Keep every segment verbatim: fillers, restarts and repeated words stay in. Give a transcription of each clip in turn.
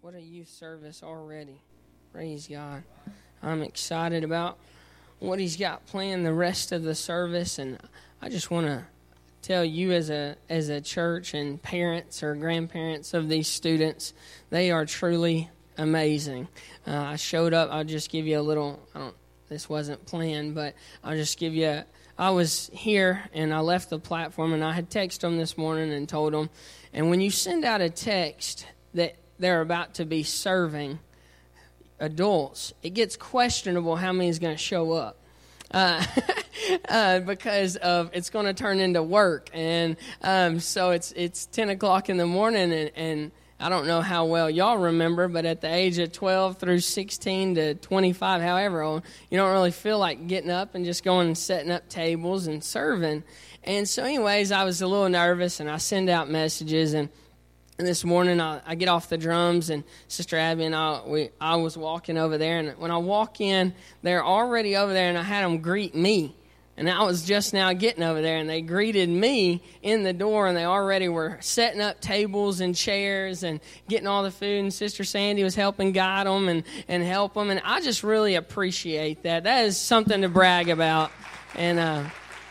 What a youth service already. Praise God. I'm excited about what he's got planned the rest of the service, and I just want to tell you as a as a church and parents or grandparents of these students, they are truly amazing. Uh, I showed up. I'll just give you a little, I don't, this wasn't planned, but I'll just give you, a, I was here and I left the platform and I had texted them this morning and told them, and when you send out a text that they're about to be serving adults, it gets questionable how many is going to show up. Uh, uh, because of it's going to turn into work, and um, so it's it's ten o'clock in the morning, and, and I don't know how well y'all remember, but at the age of twelve through sixteen to twenty-five, however old, you don't really feel like getting up and just going and setting up tables and serving. And so, anyways, I was a little nervous, and I send out messages, and. And this morning, I, I get off the drums, and Sister Abby and I, we, I was walking over there. And when I walk in, they're already over there, and I had them greet me. And I was just now getting over there, and they greeted me in the door, and they already were setting up tables and chairs and getting all the food. And Sister Sandy was helping guide them and, and help them. And I just really appreciate that. That is something to brag about. And uh,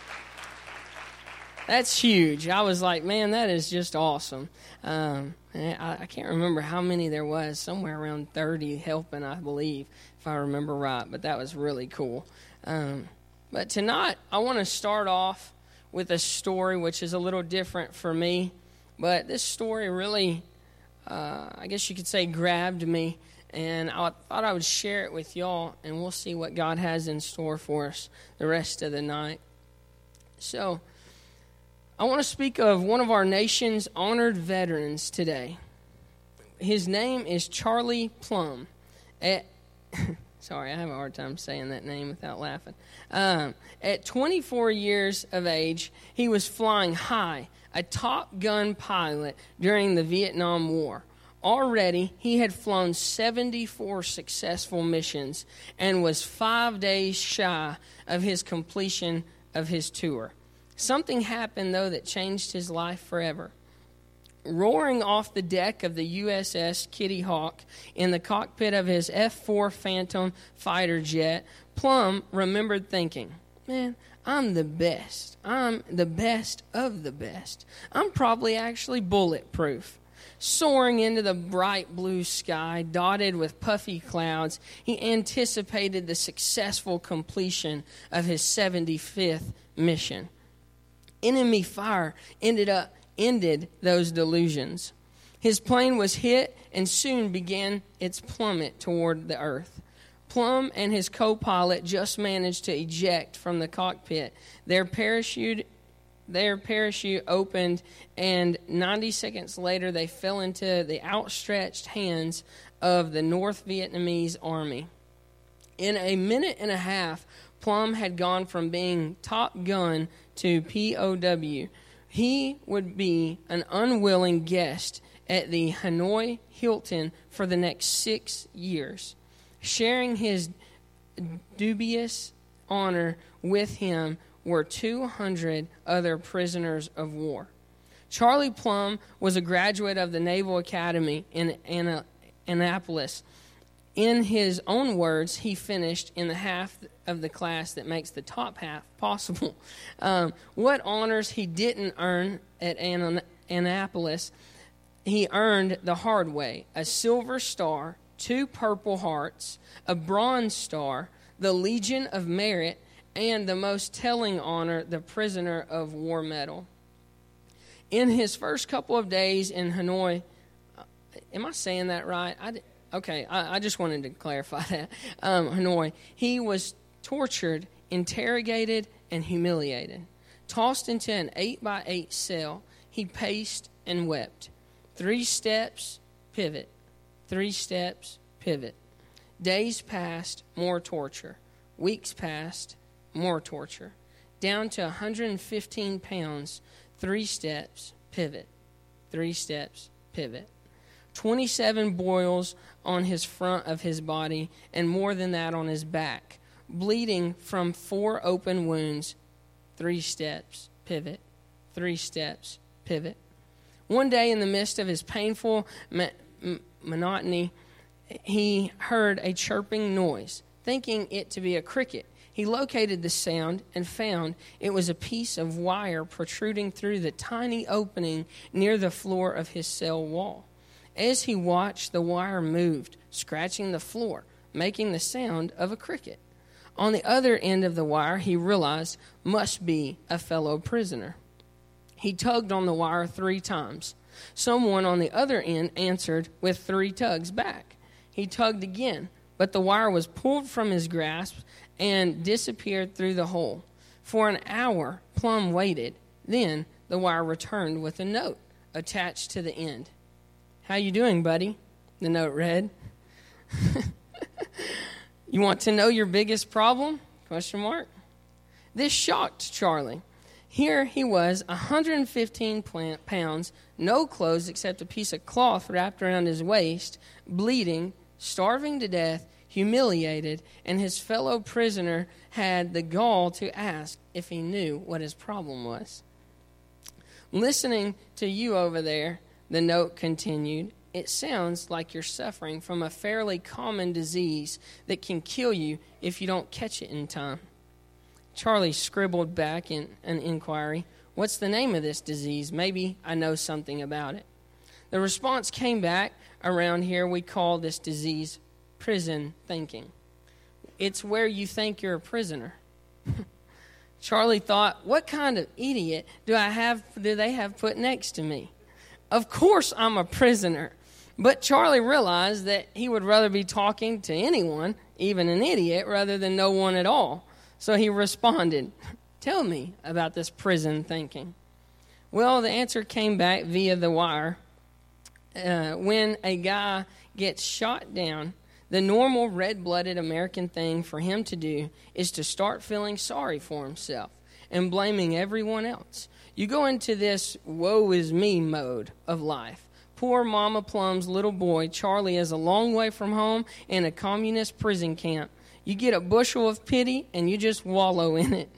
that's huge. I was like, man, that is just awesome. Um, I, I can't remember how many there was, somewhere around thirty helping, I believe, if I remember right, but that was really cool. Um, but tonight, I want to start off with a story which is a little different for me, but this story really, uh, I guess you could say, grabbed me, and I thought I would share it with y'all, and we'll see what God has in store for us the rest of the night. So, I want to speak of one of our nation's honored veterans today. His name is Charlie Plumb. At, sorry, I have a hard time saying that name without laughing. Um, at twenty-four years of age, he was flying high, a Top Gun pilot during the Vietnam War. Already, he had flown seventy-four successful missions and was five days shy of his completion of his tour. Something happened, though, that changed his life forever. Roaring off the deck of the U S S Kitty Hawk in the cockpit of his F four Phantom fighter jet, Plumb remembered thinking, man, I'm the best. I'm the best of the best. I'm probably actually bulletproof. Soaring into the bright blue sky, dotted with puffy clouds, he anticipated the successful completion of his seventy-fifth mission. Enemy fire ended up ended those delusions. His plane was hit and soon began its plummet toward the earth. Plumb and his co-pilot just managed to eject from the cockpit. Their parachute their parachute opened, and ninety seconds later they fell into the outstretched hands of the North Vietnamese army. In a minute and a half, Plumb had gone from being Top Gun to P O W. He would be an unwilling guest at the Hanoi Hilton for the next six years. Sharing his dubious honor with him were two hundred other prisoners of war. Charlie Plumb was a graduate of the Naval Academy in Annapolis. In his own words, he finished in the half of the class that makes the top half possible. Um, what honors he didn't earn at Annapolis, he earned the hard way: a Silver Star, two Purple Hearts, a Bronze Star, the Legion of Merit, and the most telling honor, the Prisoner of War Medal. In his first couple of days in Hanoi, am I saying that right? I did, Okay, I, I just wanted to clarify that. Um, Hanoi, he was tortured, interrogated, and humiliated. Tossed into an eight by eight cell, he paced and wept. Three steps, pivot. Three steps, pivot. Days passed, more torture. Weeks passed, more torture. Down to one hundred fifteen pounds, three steps, pivot. Three steps, pivot. twenty-seven boils on his front of his body, and more than that on his back, bleeding from four open wounds. Three steps, pivot. Three steps, pivot. One day, in the midst of his painful m- monotony, he heard a chirping noise, thinking it to be a cricket. He located the sound and found it was a piece of wire protruding through the tiny opening near the floor of his cell wall. As he watched, the wire moved, scratching the floor, making the sound of a cricket. On the other end of the wire, he realized must be a fellow prisoner. He tugged on the wire three times. Someone on the other end answered with three tugs back. He tugged again, but the wire was pulled from his grasp and disappeared through the hole. For an hour, Plum waited. Then the wire returned with a note attached to the end. "How you doing, buddy?" the note read. "You want to know your biggest problem?" Question mark. This shocked Charlie. Here he was, one hundred fifteen pounds, no clothes except a piece of cloth wrapped around his waist, bleeding, starving to death, humiliated, and his fellow prisoner had the gall to ask if he knew what his problem was. "Listening to you over there," the note continued, "it sounds like you're suffering from a fairly common disease that can kill you if you don't catch it in time." Charlie scribbled back in an inquiry, "What's the name of this disease? Maybe I know something about it." The response came back, "Around here we call this disease prison thinking. It's where you think you're a prisoner." Charlie thought, what kind of idiot do I have? Do they have put next to me? Of course I'm a prisoner. But Charlie realized that he would rather be talking to anyone, even an idiot, rather than no one at all. So he responded, "Tell me about this prison thinking." Well, the answer came back via the wire. Uh, when a guy gets shot down, the normal red-blooded American thing for him to do is to start feeling sorry for himself and blaming everyone else. You go into this woe is me mode of life. Poor Mama Plum's little boy, Charlie, is a long way from home in a communist prison camp. You get a bushel of pity and you just wallow in it.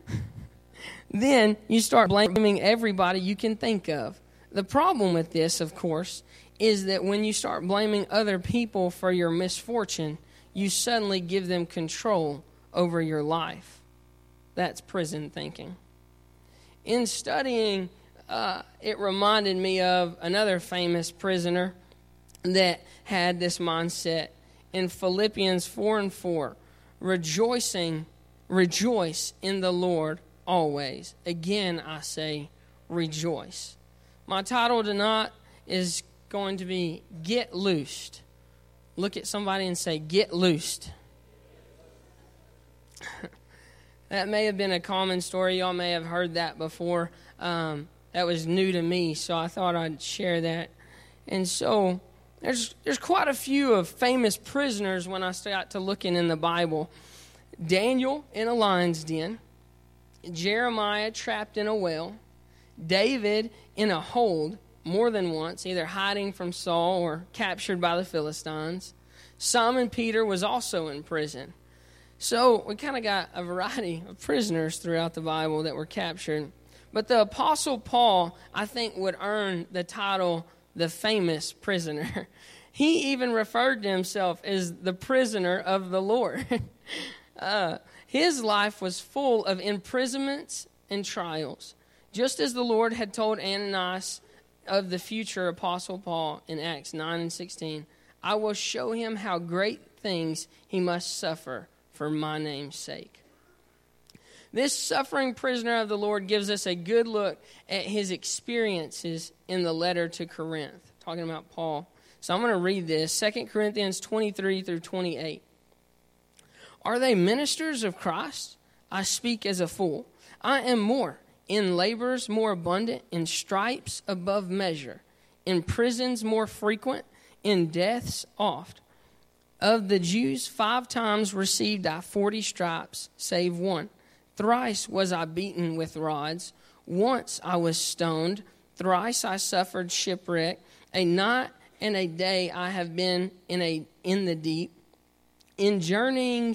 Then you start blaming everybody you can think of. The problem with this, of course, is that when you start blaming other people for your misfortune, you suddenly give them control over your life. That's prison thinking. In studying, uh, it reminded me of another famous prisoner that had this mindset. In Philippians four and four, rejoicing, rejoice in the Lord always. Again, I say, rejoice. My title tonight is going to be Get Loosed. Look at somebody and say, get loosed. That may have been a common story. Y'all may have heard that before. Um, that was new to me, so I thought I'd share that. And so there's there's quite a few of famous prisoners when I start to looking in the Bible. Daniel in a lion's den. Jeremiah trapped in a well. David in a hold more than once, either hiding from Saul or captured by the Philistines. Simon Peter was also in prison. So we kind of got a variety of prisoners throughout the Bible that were captured. But the Apostle Paul, I think, would earn the title the famous prisoner. He even referred to himself as the prisoner of the Lord. uh, his life was full of imprisonments and trials. Just as the Lord had told Ananias of the future Apostle Paul in Acts nine and sixteen, I will show him how great things he must suffer for my name's sake. This suffering prisoner of the Lord gives us a good look at his experiences in the letter to Corinth, talking about Paul. So I'm going to read this, Second Corinthians twenty-three through twenty-eight. Are they ministers of Christ? I speak as a fool. I am more. In labors more abundant, in stripes above measure, in prisons more frequent, in deaths oft. Of the Jews five times received I forty stripes, save one. Thrice was I beaten with rods. Once I was stoned. Thrice I suffered shipwreck. A night and a day I have been in a in the deep. In journeyings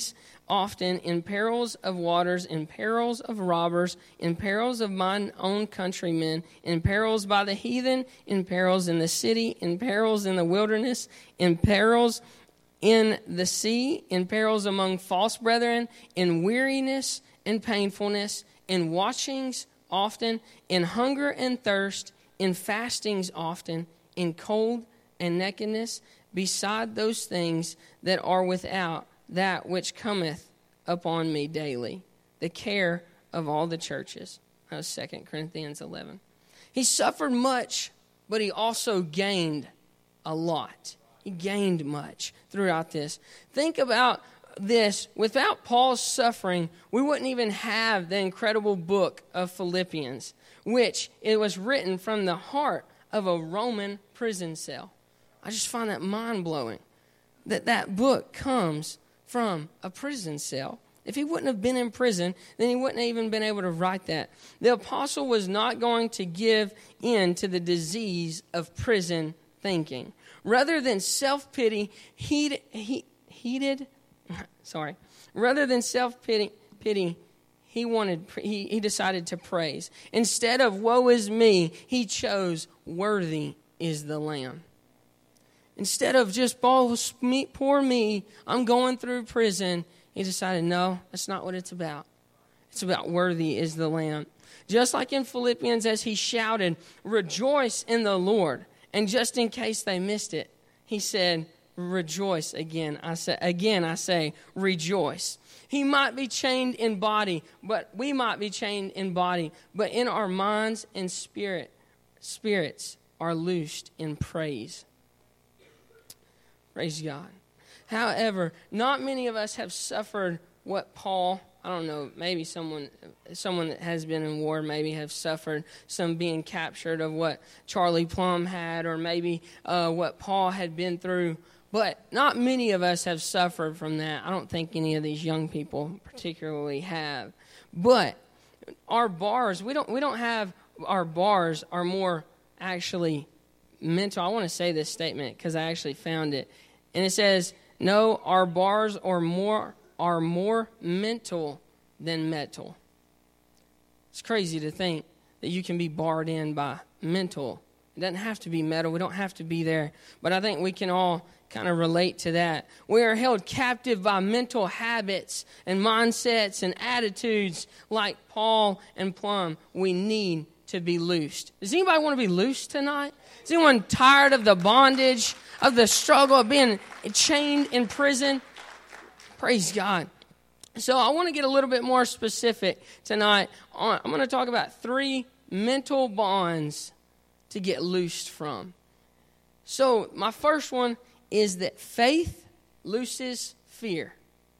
often, in perils of waters, in perils of robbers, in perils of mine own countrymen, in perils by the heathen, in perils in the city, in perils in the wilderness, in perils in the sea, in perils among false brethren, in weariness and painfulness, in watchings often, in hunger and thirst, in fastings often, in cold and nakedness, beside those things that are without, that which cometh upon me daily, the care of all the churches. That was Second Corinthians eleven. He suffered much, but he also gained a lot. He gained much throughout this. Think about this. Without Paul's suffering, we wouldn't even have the incredible book of Philippians, which it was written from the heart of a Roman prison cell. I just find that mind-blowing that that book comes from a prison cell. If he wouldn't have been in prison, then he wouldn't have even been able to write that. The apostle was not going to give in to the disease of prison thinking. Rather than self-pity, he, he, heated, sorry, rather than self-pity, pity, he wanted, he, he decided to praise. Instead of woe is me, he chose worthy is the Lamb. Instead of just, oh, poor me, I'm going through prison, he decided, no, that's not what it's about. It's about worthy is the Lamb. Just like in Philippians, as he shouted, rejoice in the Lord. And just in case they missed it, he said, rejoice again. I say, again, I say, rejoice. He might be chained in body, but we might be chained in body, but in our minds and spirit, spirits are loosed in praise. Praise God. However, not many of us have suffered what Paul, I don't know, maybe someone someone that has been in war maybe have suffered some being captured of what Charlie Plumb had, or maybe uh, what Paul had been through. But not many of us have suffered from that. I don't think any of these young people particularly have. But our bars, we don't we don't have, our bars are more actually mental. I want to say this statement because I actually found it. And it says, no, our bars are more are more mental than metal. It's crazy to think that you can be barred in by mental. It doesn't have to be metal. We don't have to be there. But I think we can all kind of relate to that. We are held captive by mental habits and mindsets and attitudes like Paul and Plum. We need to be loosed. Does anybody want to be loosed tonight? Is anyone tired of the bondage, of the struggle, of being chained in prison? Praise God. So I want to get a little bit more specific tonight. I'm going to talk about three mental bonds to get loosed from. So my first one is that faith looses fear.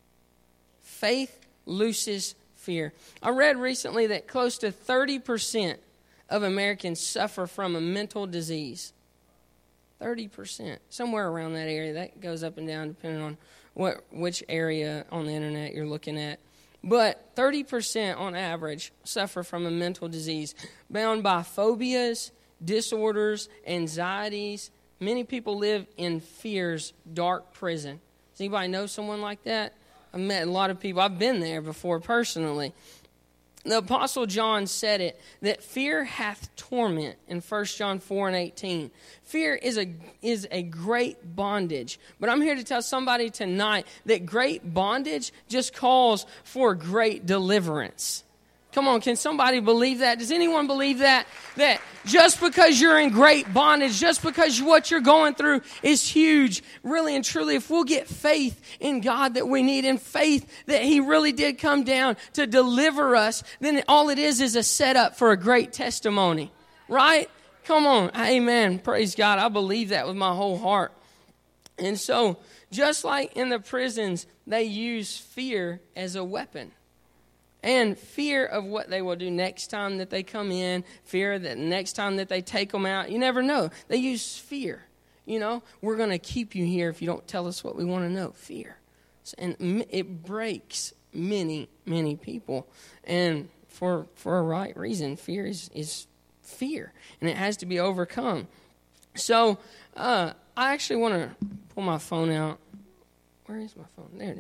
Faith looses fear. I read recently that close to thirty percent of Americans suffer from a mental disease. thirty percent. Somewhere around that area. That goes up and down depending on what which area on the internet you're looking at. But thirty percent on average suffer from a mental disease bound by phobias, disorders, anxieties. Many people live in fear's dark prison. Does anybody know someone like that? I've met a lot of people. I've been there before personally. The Apostle John said it, that fear hath torment in First John four and eighteen. Fear is a is a great bondage. But I'm here to tell somebody tonight that great bondage just calls for great deliverance. Come on, can somebody believe that? Does anyone believe that? That just because you're in great bondage, just because what you're going through is huge, really and truly, if we'll get faith in God that we need, and faith that He really did come down to deliver us, then all it is is a setup for a great testimony. Right? Come on. Amen. Praise God. I believe that with my whole heart. And so, just like in the prisons, they use fear as a weapon. And fear of what they will do next time that they come in, fear that next time that they take them out. You never know. They use fear. You know, we're going to keep you here if you don't tell us what we want to know. Fear. And it breaks many, many people. And for for a right reason, fear is, is fear. And it has to be overcome. So uh, I actually want to pull my phone out. Where is my phone? There it is.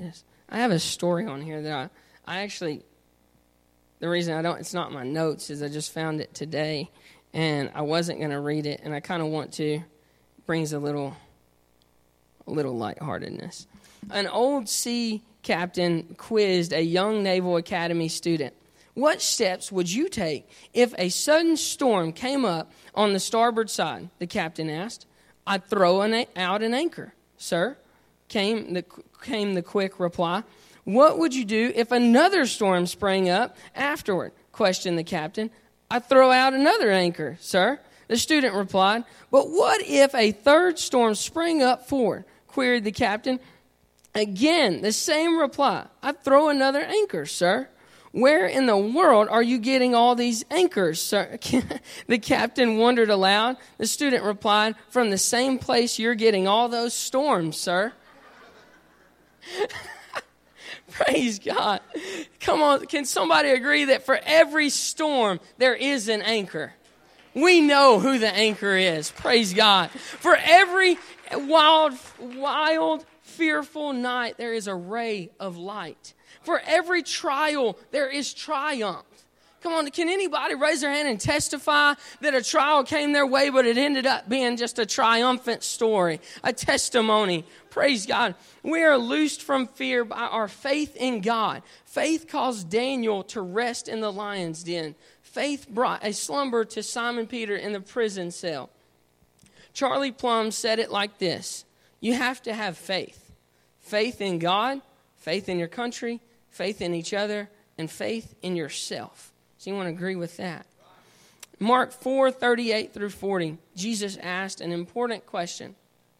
I have a story on here that I, I actually, the reason I don't, it's not in my notes is I just found it today, and I wasn't going to read it, and I kind of want to. It brings a little, a little lightheartedness. An old sea captain quizzed a young Naval Academy student. What steps would you take if a sudden storm came up on the starboard side? The captain asked. I'd throw an, out an anchor, sir, came the, came the quick reply. What would you do if another storm sprang up afterward? Questioned the captain. I'd throw out another anchor, sir. The student replied. But what if a third storm sprang up forward? Queried the captain. Again, the same reply. I'd throw another anchor, sir. Where in the world are you getting all these anchors, sir? The captain wondered aloud. The student replied, from the same place you're getting all those storms, sir. Praise God. Come on, can somebody agree that for every storm, there is an anchor? We know who the anchor is. Praise God. For every wild, wild, fearful night, there is a ray of light. For every trial, there is triumph. Come on, can anybody raise their hand and testify that a trial came their way, but it ended up being just a triumphant story, a testimony? Praise God. We are loosed from fear by our faith in God. Faith caused Daniel to rest in the lion's den. Faith brought a slumber to Simon Peter in the prison cell. Charlie Plumb said it like this. You have to have faith. Faith in God, faith in your country, faith in each other, and faith in yourself. So you want to agree with that? Mark four, thirty-eight through forty, Jesus asked an important question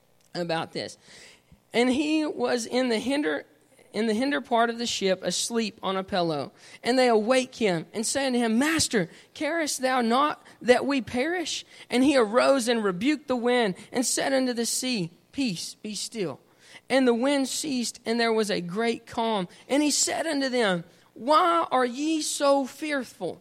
about this. And he was in the hinder in the hinder part of the ship, asleep on a pillow. And they awake him and say unto him, Master, carest thou not that we perish? And he arose and rebuked the wind and said unto the sea, Peace, be still. And the wind ceased, and there was a great calm. And he said unto them, Why are ye so fearful?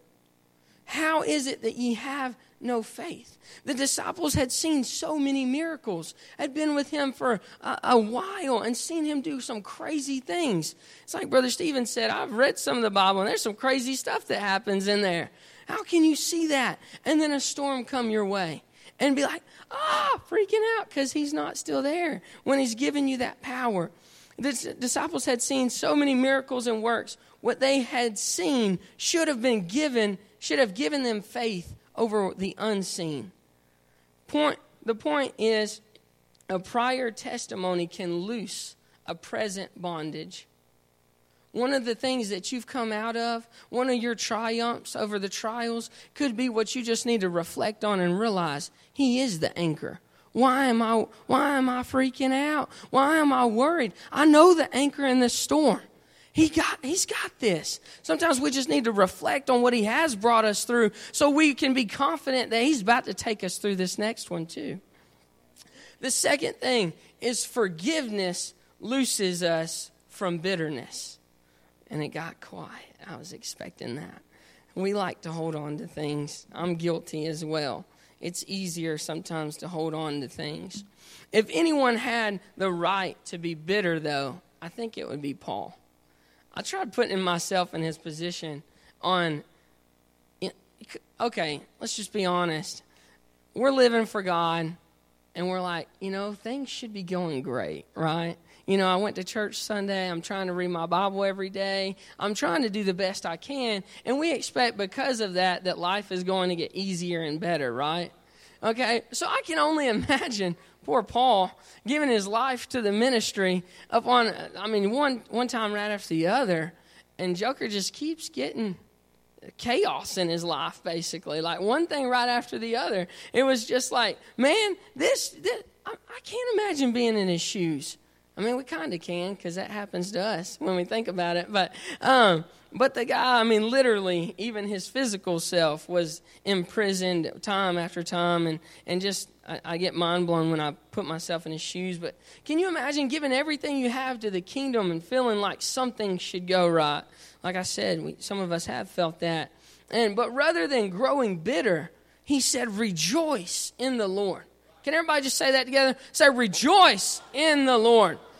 How is it that ye have no faith? The disciples had seen so many miracles, had been with him for a, a while, and seen him do some crazy things. It's like Brother Stephen said, I've read some of the Bible, and there's some crazy stuff that happens in there. How can you see that? And then a storm come your way. And be like, ah, freaking out because he's not still there when he's given you that power. The disciples had seen so many miracles and works. What they had seen should have been given, should have given them faith over the unseen. Point. The point is, a prior testimony can loose a present bondage. One of the things that you've come out of, one of your triumphs over the trials, could be what you just need to reflect on and realize he is the anchor. Why am I, why am I freaking out? Why am I worried? I know the anchor in the storm. He got, he's got this. Sometimes we just need to reflect on what he has brought us through so we can be confident that he's about to take us through this next one too. The second thing is forgiveness looses us from bitterness. And it got quiet. I was expecting that. We like to hold on to things. I'm guilty as well. It's easier sometimes to hold on to things. If anyone had the right to be bitter, though, I think it would be Paul. I tried putting myself in his position on, okay, let's just be honest. We're living for God, and we're like, you know, things should be going great, right? You know, I went to church Sunday. I'm trying to read my Bible every day. I'm trying to do the best I can. And we expect because of that, that life is going to get easier and better, right? Okay, so I can only imagine poor Paul giving his life to the ministry upon, I mean, one, one time right after the other. And Joker just keeps getting chaos in his life, basically. Like one thing right after the other. It was just like, man, this, this I, I can't imagine being in his shoes. I mean, we kind of can because that happens to us when we think about it. But um, but the guy, I mean, literally, even his physical self was imprisoned time after time. And, and just, I, I get mind blown when I put myself in his shoes. But can you imagine giving everything you have to the kingdom and feeling like something should go right? Like I said, we, some of us have felt that. And but rather than growing bitter, he said, rejoice in the Lord. Can everybody just say that together? Say, rejoice in the Lord.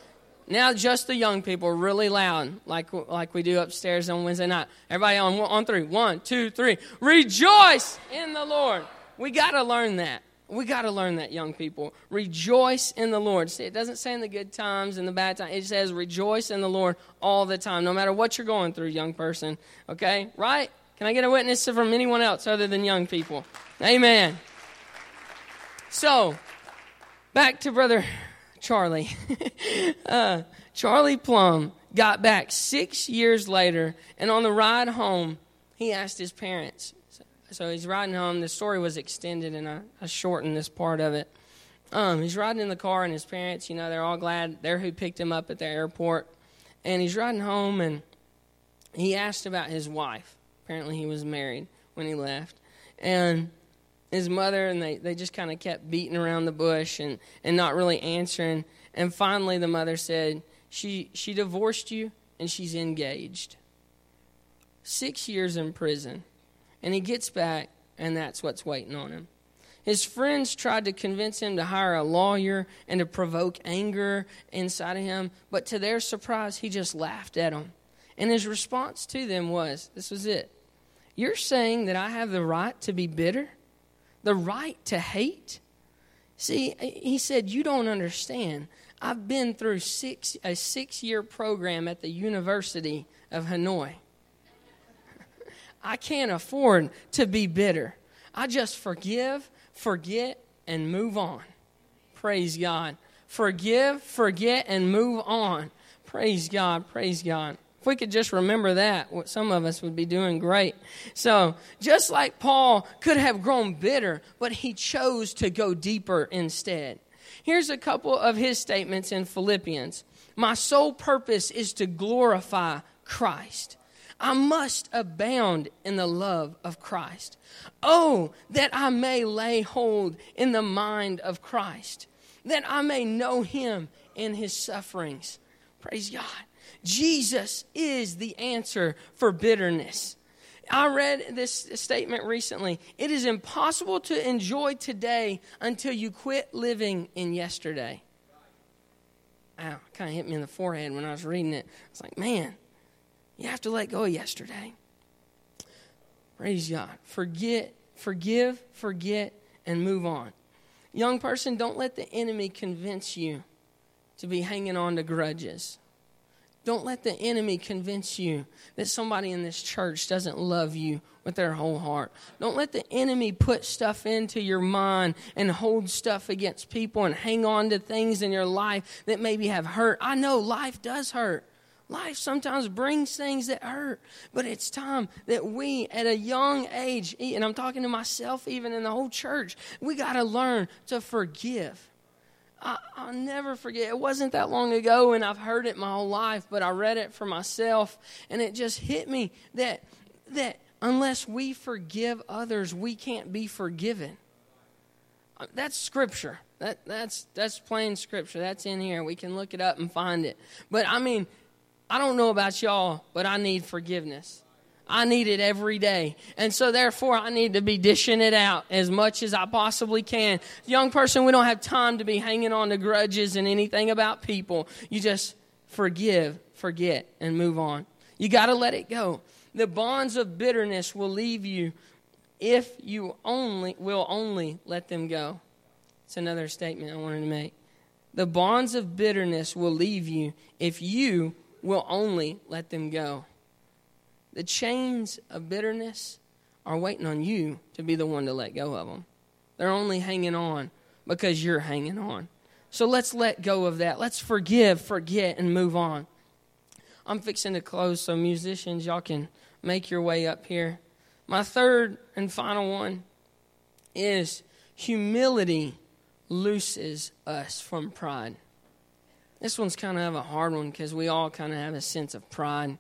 now just the young people, really loud, like like we do upstairs on Wednesday night. Everybody on on three. One, two, three. Rejoice in the Lord. We got to learn that. We got to learn that, young people. Rejoice in the Lord. See, it doesn't say in the good times and the bad times. It says rejoice in the Lord all the time, no matter what you're going through, young person. Okay? Right? Can I get a witness from anyone else other than young people? Amen. So, back to Brother Charlie. uh, Charlie Plum got back six years later, and on the ride home, he asked his parents. So he's riding home. The story was extended, and I, I shortened this part of it. Um, he's riding in the car, and his parents, you know, they're all glad. They're who picked him up at the airport. And he's riding home, and he asked about his wife. Apparently he was married when he left. And his mother, and they, they just kind of kept beating around the bush and, and not really answering. And finally the mother said, she, she divorced you, and she's engaged. Six years in prison. And he gets back, and that's what's waiting on him. His friends tried to convince him to hire a lawyer and to provoke anger inside of him, but to their surprise, he just laughed at them. And his response to them was, this was it, you're saying that I have the right to be bitter? The right to hate? See, he said, you don't understand. I've been through six a six-year program at the University of Hanoi. I can't afford to be bitter. I just forgive, forget, and move on. Praise God. Forgive, forget, and move on. Praise God, praise God. If we could just remember that, what some of us would be doing great. So, just like Paul could have grown bitter, but he chose to go deeper instead. Here's a couple of his statements in Philippians. My sole purpose is to glorify Christ. I must abound in the love of Christ. Oh, that I may lay hold in the mind of Christ, that I may know him in his sufferings. Praise God. Jesus is the answer for bitterness. I read this statement recently. It is impossible to enjoy today until you quit living in yesterday. Ow, it kind of hit me in the forehead when I was reading it. It's like, man, you have to let go of yesterday. Praise God. Forget, forgive, forget, and move on. Young person, don't let the enemy convince you to be hanging on to grudges. Don't let the enemy convince you that somebody in this church doesn't love you with their whole heart. Don't let the enemy put stuff into your mind and hold stuff against people and hang on to things in your life that maybe have hurt. I know life does hurt. Life sometimes brings things that hurt, but it's time that we, at a young age, and I'm talking to myself even in the whole church, we got to learn to forgive. I, I'll never forget. It wasn't that long ago, and I've heard it my whole life, but I read it for myself, and it just hit me that that unless we forgive others, we can't be forgiven. That's scripture. That that's that's plain scripture. That's in here. We can look it up and find it. But I mean, I don't know about y'all, but I need forgiveness. I need it every day. And so therefore, I need to be dishing it out as much as I possibly can. Young person, we don't have time to be hanging on to grudges and anything about people. You just forgive, forget, and move on. You got to let it go. The bonds of bitterness will leave you if you only will only let them go. It's another statement I wanted to make. The bonds of bitterness will leave you if you will only let them go. The chains of bitterness are waiting on you to be the one to let go of them. They're only hanging on because you're hanging on. So let's let go of that. Let's forgive, forget, and move on. I'm fixing to close, so musicians, y'all can make your way up here. My third and final one is humility looses us from pride. This one's kind of a hard one because we all kind of have a sense of pride.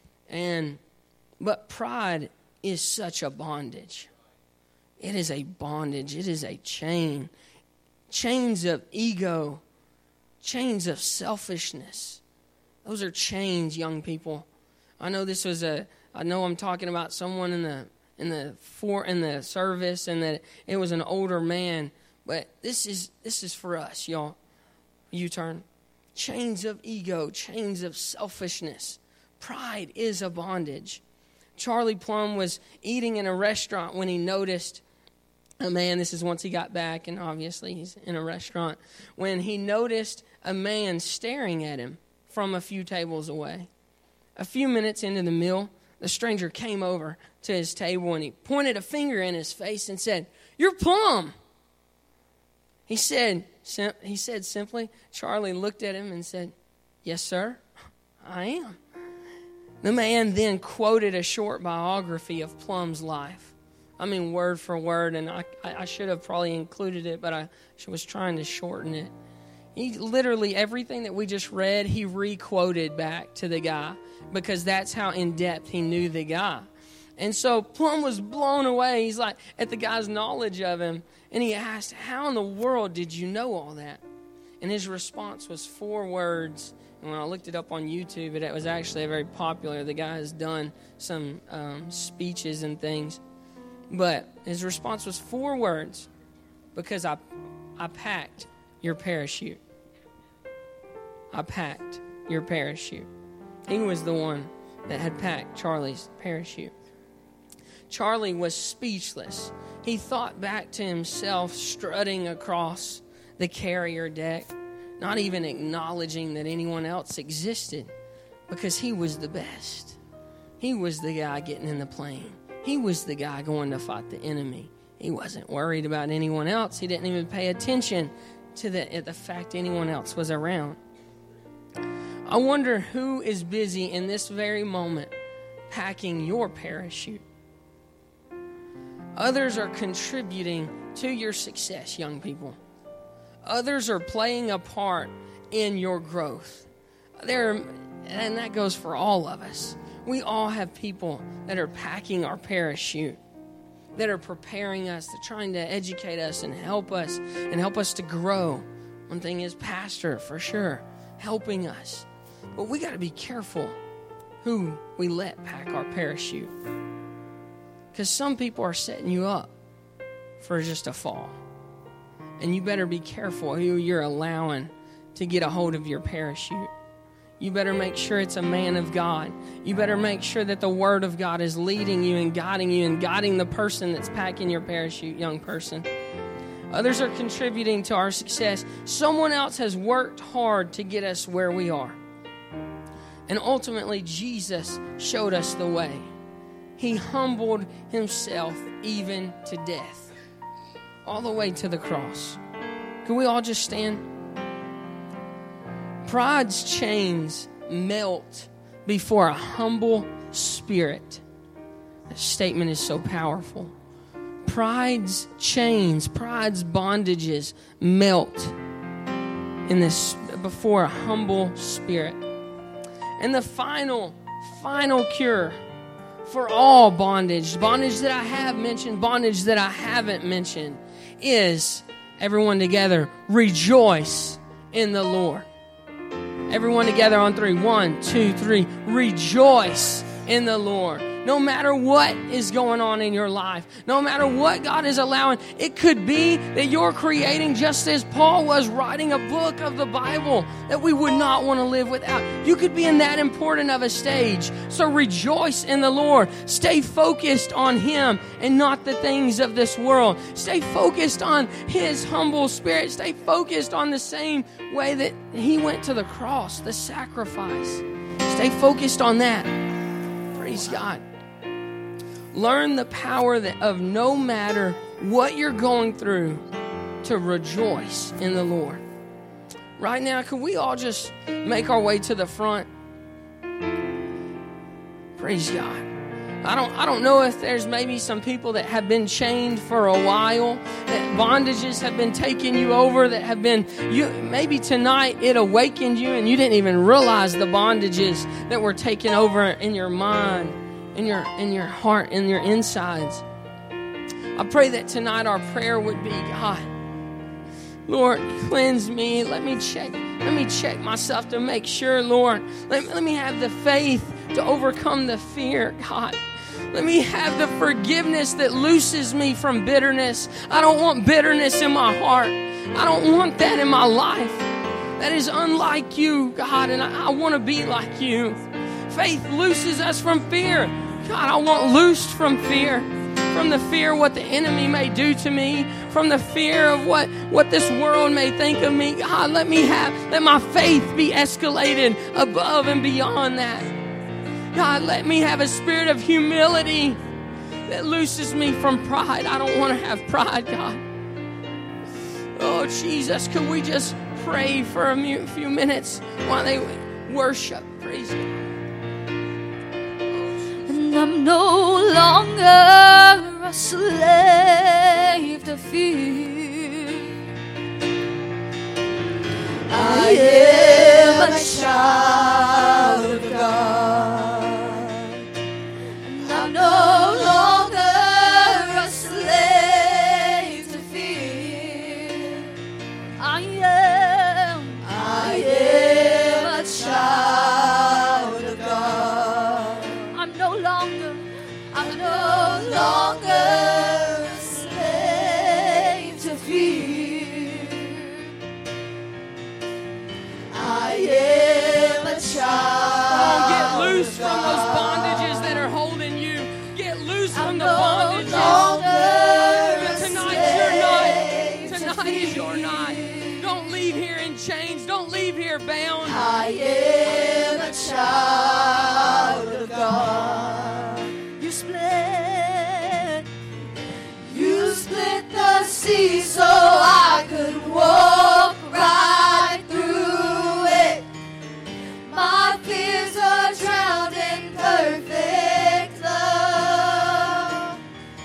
And but pride is such a bondage. It is a bondage. It is a chain. Chains of ego. Chains of selfishness. Those are chains, young people. I know this was a I know I'm talking about someone in the in the for in the service and that it was an older man, but this is this is for us, y'all. U-turn. chains of ego, chains of selfishness. Pride is a bondage. Charlie Plumb was eating in a restaurant when he noticed a man, this is once he got back, and obviously he's in a restaurant, when he noticed a man staring at him from a few tables away. A few minutes into the meal, the stranger came over to his table and he pointed a finger in his face and said, "You're Plumb." He said, sim- he said simply, Charlie looked at him and said, "Yes, sir, I am." The man then quoted a short biography of Plumb's life. I mean, word for word, and I, I should have probably included it, but I was trying to shorten it. He literally, everything that we just read, he re-quoted back to the guy because that's how in-depth he knew the guy. And so Plumb was blown away. He's like, at the guy's knowledge of him, and he asked, "How in the world did you know all that?" And his response was four words. And when I looked it up on YouTube, it, it was actually very popular. The guy has done some um, speeches and things. But his response was four words: because I, I packed your parachute. I packed your parachute. He was the one that had packed Charlie's parachute. Charlie was speechless. He thought back to himself strutting across the carrier deck, not even acknowledging that anyone else existed, because he was the best. He was the guy getting in the plane. He was the guy going to fight the enemy. He wasn't worried about anyone else. He didn't even pay attention to the, the fact anyone else was around. I wonder who is busy in this very moment packing your parachute. Others are contributing to your success, young people. Others are playing a part in your growth. There, and that goes for all of us. We all have people that are packing our parachute, that are preparing us, that are trying to educate us and help us and help us to grow. One thing is pastor, for sure, helping us. But we got to be careful who we let pack our parachute. Because some people are setting you up for just a fall. And you better be careful who you're allowing to get a hold of your parachute. You better make sure it's a man of God. You better make sure that the Word of God is leading you and guiding you and guiding the person that's packing your parachute, young person. Others are contributing to our success. Someone else has worked hard to get us where we are. And ultimately, Jesus showed us the way. He humbled himself even to death, all the way to the cross. Can we all just stand? Pride's chains melt before a humble spirit. That statement is so powerful. Pride's chains, pride's bondages melt in this before a humble spirit. And the final, final cure for all bondage, bondage that I have mentioned, bondage that I haven't mentioned, is, everyone together, rejoice in the Lord. Everyone together on three. One, two, three. Rejoice in the Lord. No matter what is going on in your life, no matter what God is allowing, it could be that you're creating, just as Paul was writing a book of the Bible that we would not want to live without. You could be in that important of a stage. So rejoice in the Lord. Stay focused on Him and not the things of this world. Stay focused on His humble spirit. Stay focused on the same way that He went to the cross, the sacrifice. Stay focused on that. Praise God. Learn the power that of no matter what you're going through, to rejoice in the Lord. Right now, can we all just make our way to the front? Praise God. I don't I don't know if there's maybe some people that have been chained for a while, that bondages have been taking you over, that have been, you maybe tonight it awakened you and you didn't even realize the bondages that were taking over in your mind, in your in your heart, in your insides. I pray that tonight our prayer would be, God, Lord, cleanse me. Let me check. Let me check myself to make sure, Lord. Let, let me have the faith to overcome the fear, God. Let me have the forgiveness that looses me from bitterness. I don't want bitterness in my heart. I don't want that in my life. that is unlike you, God, and I, I want to be like you. Faith looses us from fear. God, I want loosed from fear. From the fear of what the enemy may do to me, from the fear of what, what this world may think of me. God, let me have, let my faith be escalated above and beyond that. God, let me have a spirit of humility that looses me from pride. I don't want to have pride, God. Oh, Jesus, could we just pray for a few minutes while they worship? Praise you. And I'm no longer a slave to fear. I am a child of God. And I'm no longer a slave to fear. I am, I am a child of God. I'm no longer, I'm no longer a slave to fear. I am a child. Oh, get loose from those bondages that are holding you. Get loose from I'm the no bondages. longer a Tonight's your night. slave Tonight to is your fear. night. Don't leave here in chains. Don't leave here bound. I am a child of God. You split, you split the sea so I could walk right through it. My fears are drowned in perfect love.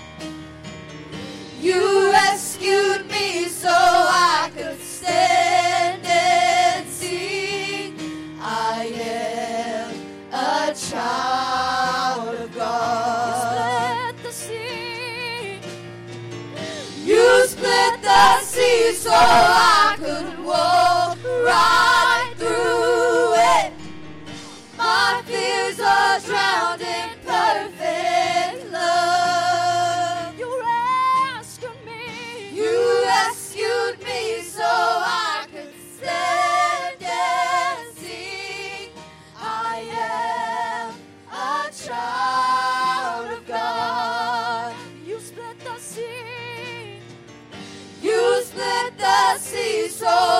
You rescued me so I could stand and sing. I am a child of God. You split the sea. You split the sea so I could walk right through it. My fears are drowned in perfect love. You rescued me. You rescued me so I could stand and sing. I am a child of God. You split the sea. You split the sea so